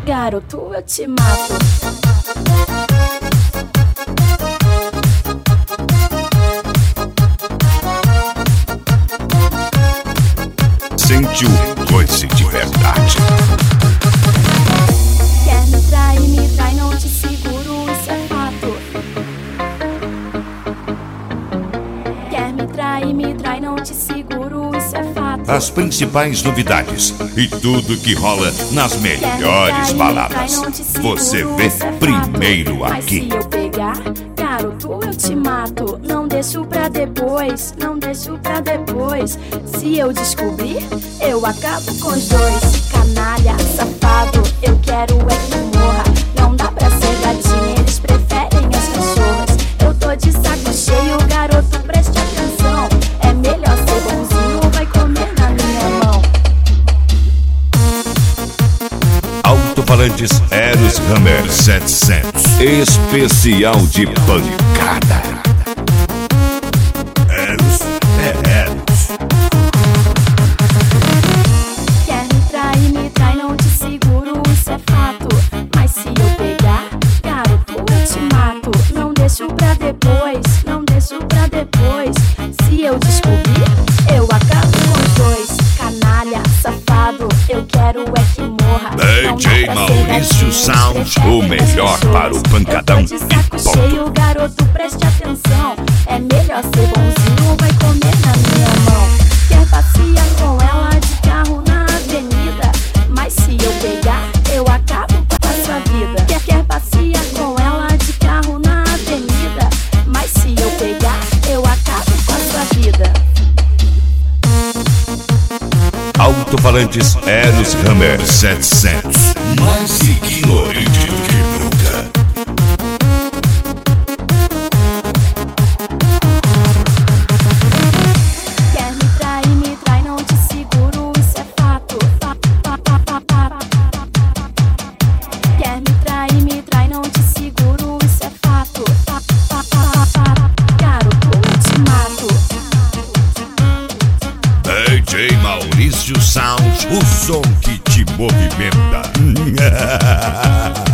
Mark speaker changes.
Speaker 1: garoto, eu te mato.
Speaker 2: Sentiu coisa de verdade.
Speaker 1: Quer me trai, não te seguro, isso é fato. Quer me trai, não te seguro, isso é fato.
Speaker 2: As principais novidades e tudo que rola nas melhores baladas, você vê primeiro aqui.
Speaker 1: Mas se eu pegar, garoto, eu te mato. Não deixo pra depois, não deixo pra depois. Se eu descobrir, eu acabo com os dois. Canalha, safado, eu quero é que morra. Não dá pra ser gatinha, eles preferem as cachorras. Eu tô de saco cheio, garoto, preste atenção. É melhor ser bonzinho, vai comer na minha mão.
Speaker 2: Alto-falantes Eros Hammer 700, especial de pancada. Eros é Eros.
Speaker 1: Quer me trai, não te seguro, isso é fato. Mas se eu pegar, garoto, eu te mato. Não deixo pra depois, não deixo pra depois. Se eu descobrir, eu acabo com os dois. Canalha, safado, eu quero é que morra.
Speaker 2: DJ Maurício Sound, o melhor para o pancadão
Speaker 1: e saco cheio, garoto, preste atenção. É melhor ser bonzinho, vai comer na minha mão. Quer passear com ela de carro na avenida, mas se eu pegar, eu acabo com a sua vida. Quer passear com ela de carro na avenida, mas se eu pegar, eu acabo com a sua vida.
Speaker 2: Alto-falantes Eros Hammer 700, mais ignorante do que nunca.
Speaker 1: Quer me trai, não te seguro, isso é fato. Quer me trai, não te seguro, isso é fato. Garoto, eu te mato.
Speaker 2: DJ Maurício Sound, o som que te movimenta.